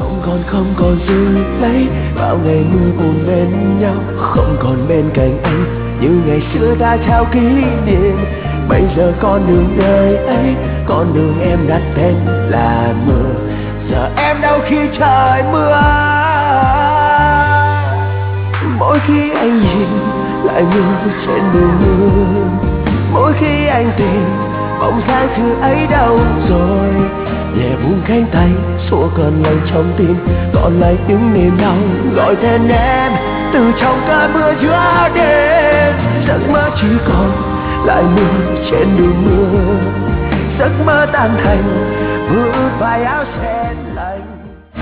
không còn giữ lấy bao ngày mưa buồn bên nhau, không còn bên cạnh anh như ngày xưa ta trao kỷ niệm. Bây giờ con đường đời ấy, con đường em đặt tên là mưa. Giờ em đâu khi trời mưa, mỗi khi anh nhìn lại mưa trên đường mưa, mỗi khi anh tìm bóng dáng xưa ấy đâu rồi. Nhẹ buông cánh tay xua cơn lạnh trong tim, còn lại tiếng niềm đau gọi tên em từ trong cơn mưa giữa đêm. Giấc mơ chỉ còn lại mưa trên đường mưa, giấc mơ tan thành mưa ướt vai áo xe.